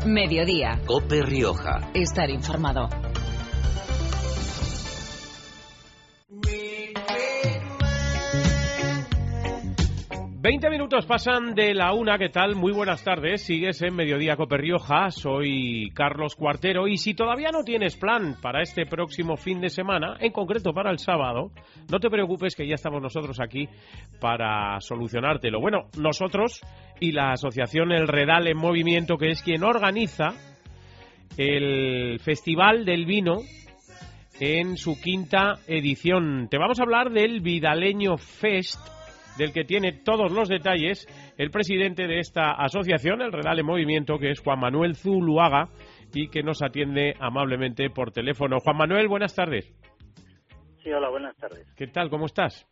Mediodía. COPE Rioja. Estar informado. ...20 minutos pasan de la 1, ¿qué tal? Muy buenas tardes, sigues en Mediodía COPE Rioja, soy Carlos Cuartero, y si todavía no tienes plan para este próximo fin de semana, en concreto para el sábado, no te preocupes que ya estamos nosotros aquí para solucionártelo. Bueno, nosotros y la asociación El Redal en Movimiento, que es quien organiza el Festival del Vino en su 5ª edición. Te vamos a hablar del Vidaleño Fest, del que tiene todos los detalles el presidente de esta asociación, El Redal en Movimiento, que es Juan Manuel Zuluaga, y que nos atiende amablemente por teléfono. Juan Manuel, buenas tardes. Sí, hola, buenas tardes. ¿Qué tal? ¿Cómo estás?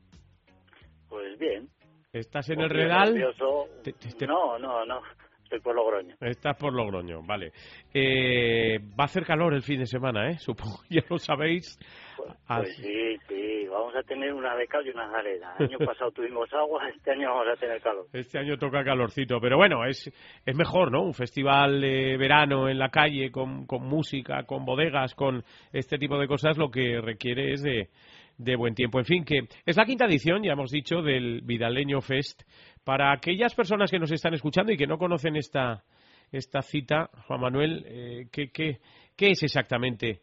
Pues bien. ¿Estás en El Redal? Nervioso. No, estoy por Logroño. Estás por Logroño, vale. Va a hacer calor el fin de semana, supongo, ya lo sabéis. Pues sí, vamos a tener una de cal y una de arena. El año pasado tuvimos agua, este año vamos a tener calor. Este año toca calorcito, pero bueno, es mejor, ¿no? Un festival de verano en la calle con música, con bodegas, con este tipo de cosas, lo que requiere es de buen tiempo. En fin, que es la 5ª edición, ya hemos dicho, del Vidaleño Fest. Para aquellas personas que nos están escuchando y que no conocen esta cita, Juan Manuel, ¿qué es exactamente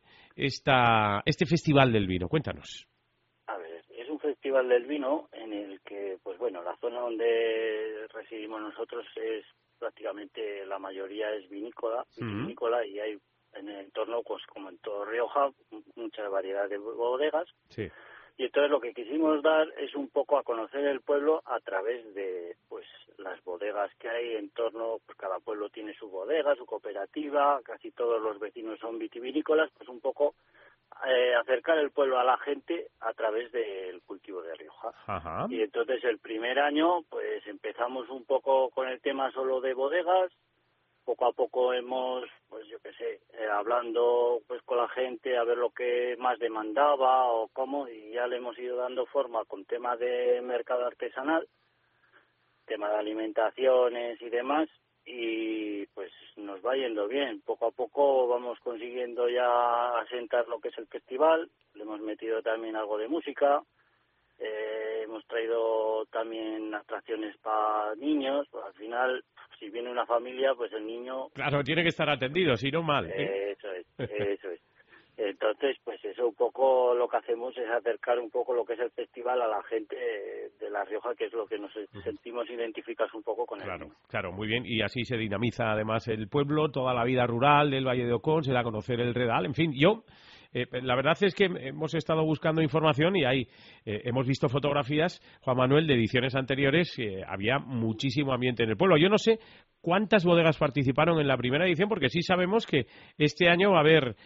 este Festival del Vino? Cuéntanos. A ver, es un festival del vino en el que, pues bueno, la zona donde residimos nosotros es prácticamente, la mayoría es vinícola, y hay en el entorno, pues como en todo Rioja, mucha variedad de bodegas. Sí. Y entonces lo que quisimos dar es un poco a conocer el pueblo a través de, pues, las bodegas que hay en torno. Pues cada pueblo tiene su bodega, su cooperativa, casi todos los vecinos son vitivinícolas, pues un poco acercar el pueblo a la gente a través del cultivo de Rioja. Ajá. Y entonces el primer año, pues empezamos un poco con el tema solo de bodegas. Poco a poco hemos, pues yo qué sé, hablando pues con la gente a ver lo que más demandaba o cómo, y ya le hemos ido dando forma con tema de mercado artesanal, tema de alimentaciones y demás, y pues nos va yendo bien. Poco a poco vamos consiguiendo ya asentar lo que es el festival. Le hemos metido también algo de música. Hemos traído también atracciones para niños. Pues al final, si viene una familia, pues el niño... Claro, tiene que estar atendido, si no mal. Eso es. Entonces, pues eso un poco lo que hacemos es acercar un poco lo que es el festival a la gente de La Rioja, que es lo que nos sentimos identificados un poco con él. Claro, muy bien. Y así se dinamiza además el pueblo, toda la vida rural del Valle de Ocón, se da a conocer el Redal. En fin, la verdad es que hemos estado buscando información y hemos visto fotografías, Juan Manuel, de ediciones anteriores. Había muchísimo ambiente en el pueblo. Yo no sé cuántas bodegas participaron en la primera edición, porque sí sabemos que este año va a haber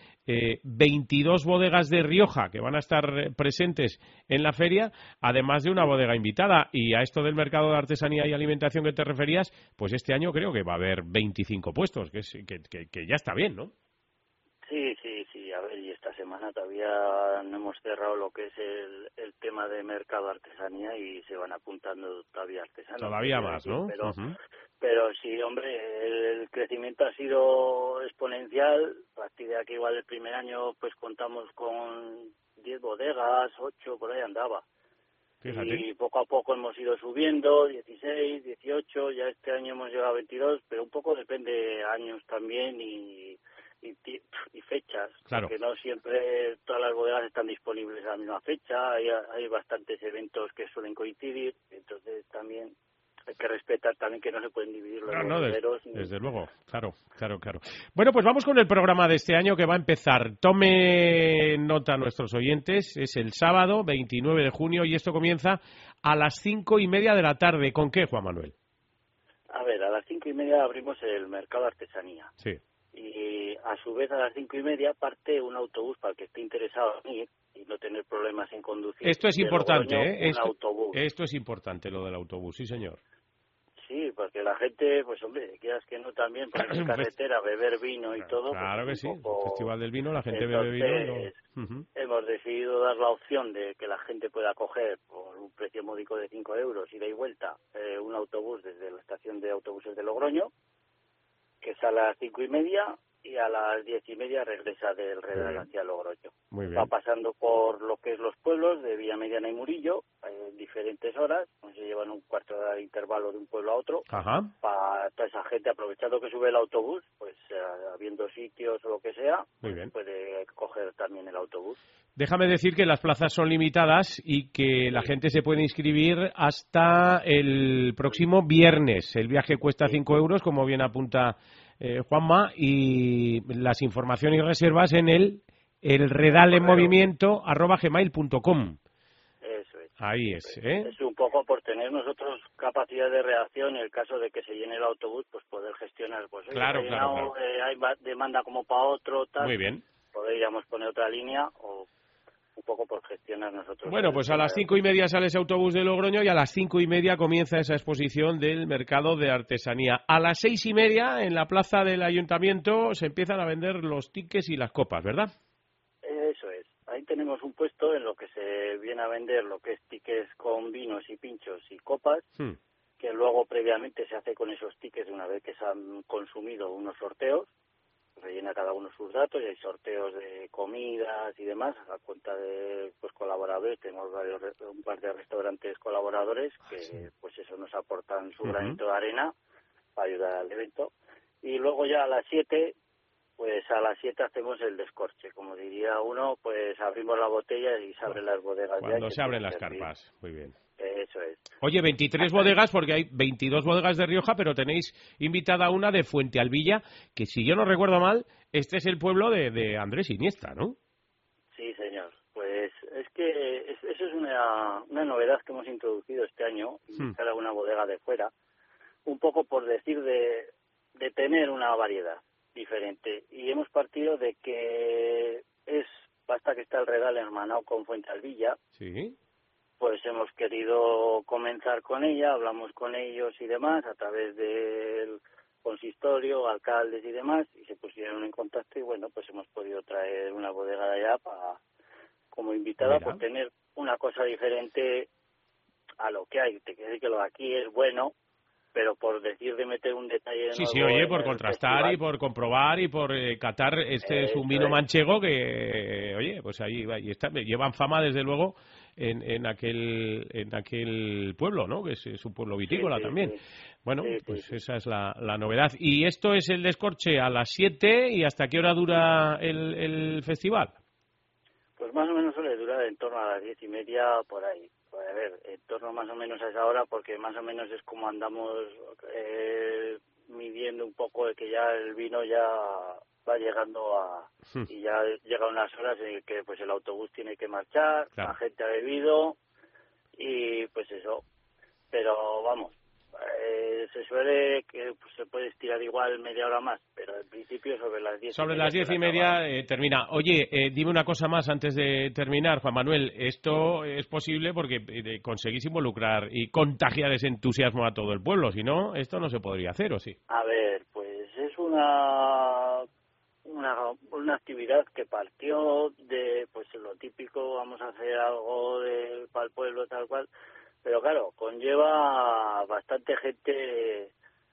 22 bodegas de Rioja que van a estar presentes en la feria, además de una bodega invitada. Y a esto del mercado de artesanía y alimentación que te referías, pues este año creo que va a haber 25 puestos, que ya está bien, ¿no? Sí. A ver, y esta semana todavía no hemos cerrado lo que es el tema de mercado artesanía y se van apuntando todavía artesanos. Todavía más, ¿no? Pero sí, hombre, el crecimiento ha sido exponencial. A partir de aquí, igual el primer año, pues contamos con 10 bodegas, 8, por ahí andaba. Fíjate. Y poco a poco hemos ido subiendo, 16, 18, ya este año hemos llegado a 22, pero un poco depende de años también y fechas, claro, porque no siempre todas las bodegas están disponibles a la misma fecha, hay bastantes eventos que suelen coincidir, entonces también hay que respetar también que no se pueden dividir los bodegueros. Desde luego, claro. Bueno, pues vamos con el programa de este año que va a empezar. Tome nota nuestros oyentes, es el sábado 29 de junio y esto comienza a las 5:30 de la tarde. ¿Con qué, Juan Manuel? A ver, a las 5:30 abrimos el mercado artesanía. Sí. Y a su vez a las 5:30 parte un autobús para el que esté interesado en ir y no tener problemas en conducir. Esto es importante, autobús. Esto es importante, lo del autobús, sí señor. Sí, porque la gente, pues hombre, quieras que no también, por en carretera, beber vino y todo. Claro pues que sí, poco... el Festival del Vino, la gente Entonces, bebe vino. Hemos decidido dar la opción de que la gente pueda coger por un precio módico de 5 euros ida y vuelta un autobús desde la estación de autobuses de Logroño. que sale a las 5:30 y a las 10:30 regresa del Redal hacia Logroño. Muy bien. Va pasando por lo que es los pueblos de Villamediana y Murillo, en diferentes horas, se llevan un cuarto de hora de intervalo de un pueblo a otro. Ajá. Para toda esa gente, aprovechando que sube el autobús, pues habiendo sitios o lo que sea, Muy bien. puede coger también el autobús. Déjame decir que las plazas son limitadas y que la gente se puede inscribir hasta el próximo viernes. El viaje cuesta 5 euros, como bien apunta Juanma, y las informaciones y reservas en el redalenmovimiento@gmail.com. Eso es. Ahí es, ¿eh? Es un poco por tener nosotros capacidad de reacción en el caso de que se llene el autobús, pues poder gestionar. Pues Claro. hay demanda como para otro, tal. Muy bien. Podríamos poner otra línea o un poco por gestionar nosotros. Bueno, pues a las 5:30 sale ese autobús de Logroño y a las 5:30 comienza esa exposición del mercado de artesanía. A las 6:30 en la plaza del ayuntamiento se empiezan a vender los tickets y las copas, ¿verdad? Eso es. Ahí tenemos un puesto en lo que se viene a vender lo que es tickets con vinos y pinchos y copas, que luego previamente se hace con esos tickets una vez que se han consumido unos sorteos. Rellena cada uno sus datos y hay sorteos de comidas y demás a cuenta de colaboradores. Tenemos un par de restaurantes colaboradores que pues eso nos aportan su granito de arena para ayudar al evento. Y luego ya a las 7, pues a las 7 hacemos el descorche. Como diría uno, pues abrimos la botella y se abren las bodegas. Cuando se abren las carpas. Muy bien. Eso es. Oye, 23 bodegas, porque hay 22 bodegas de Rioja, pero tenéis invitada una de Fuentealbilla, que si yo no recuerdo mal, este es el pueblo de Andrés Iniesta, ¿no? Sí, señor. Pues es que eso es una novedad que hemos introducido este año, invitar a una bodega de fuera, un poco por decir de tener una variedad diferente. Y hemos partido de que basta que está el Redal hermanado con Fuentealbilla. Sí. Pues hemos querido comenzar con ella, hablamos con ellos y demás a través del consistorio, alcaldes y demás, y se pusieron en contacto y bueno, pues hemos podido traer una bodega de allá como invitada. Por tener una cosa diferente a lo que hay. Te quiero decir que lo de aquí es bueno, pero por decir de meter un detalle Sí, oye, por contrastar festival, y por comprobar y por catar, es un vino manchego que, oye, pues ahí llevan fama desde luego en aquel pueblo, ¿no? Que es un pueblo vitícola también. Sí. Bueno, pues esa es la novedad. Y esto es el descorche a las 7, ¿y hasta qué hora dura el festival? Pues más o menos suele durar en torno a las 10:30 por ahí. Pues a ver, en torno más o menos a esa hora, porque más o menos es como andamos midiendo un poco de que ya el vino ya va llegando y ya llega unas horas en que pues el autobús tiene que marchar, la gente ha bebido y pues eso. Pero vamos, se suele que pues, se puede estirar igual media hora más, pero en principio sobre las 10. Sobre las 10:30 termina. Oye, dime una cosa más antes de terminar, Juan Manuel. Esto es posible porque conseguís involucrar y contagiar ese entusiasmo a todo el pueblo. Si no, esto no se podría hacer, ¿o sí? A ver, pues es una actividad que partió de pues lo típico, vamos a hacer algo para el pueblo tal cual. Pero claro, conlleva bastante gente,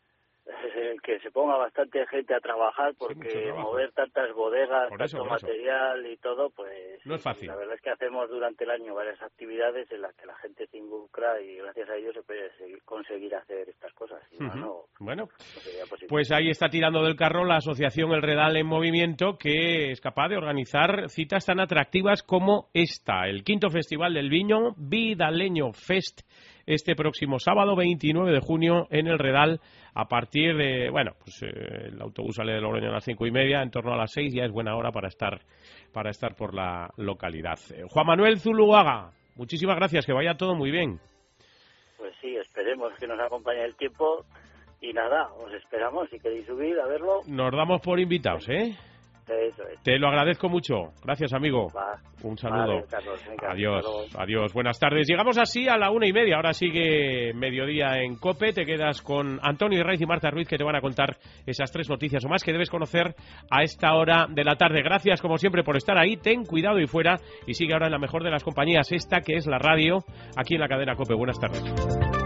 que se ponga bastante gente a trabajar, porque mover tantas bodegas, tanto material y todo, pues no es fácil. La verdad es que hacemos durante el año varias actividades en las que la gente se involucra y gracias a ello se puede conseguir hacer estas cosas. Si bueno, no sería posible. Pues ahí está tirando del carro la asociación El Redal en Movimiento, que es capaz de organizar citas tan atractivas como esta, el 5º Festival del Viño, Vidaleño Fest, este próximo sábado 29 de junio en El Redal, a partir de, el autobús sale de Logroño a las 5:30, en torno a las 6 ya es buena hora para estar por la localidad. Juan Manuel Zuluaga, muchísimas gracias, que vaya todo muy bien. Pues sí, esperemos que nos acompañe el tiempo y nada, os esperamos si queréis subir a verlo. Nos damos por invitados, ¿eh? Eso es. Te lo agradezco mucho. Gracias, amigo. Un saludo. Vale, Carlos, venga, adiós. Buenas tardes. Llegamos así a la 1:30. Ahora sigue Mediodía en COPE. Te quedas con Antonio Raiz y Marta Ruiz, que te van a contar esas 3 noticias o más que debes conocer a esta hora de la tarde. Gracias, como siempre, por estar ahí. Ten cuidado y fuera. Y sigue ahora en la mejor de las compañías, esta que es la radio, aquí en la cadena COPE. Buenas tardes.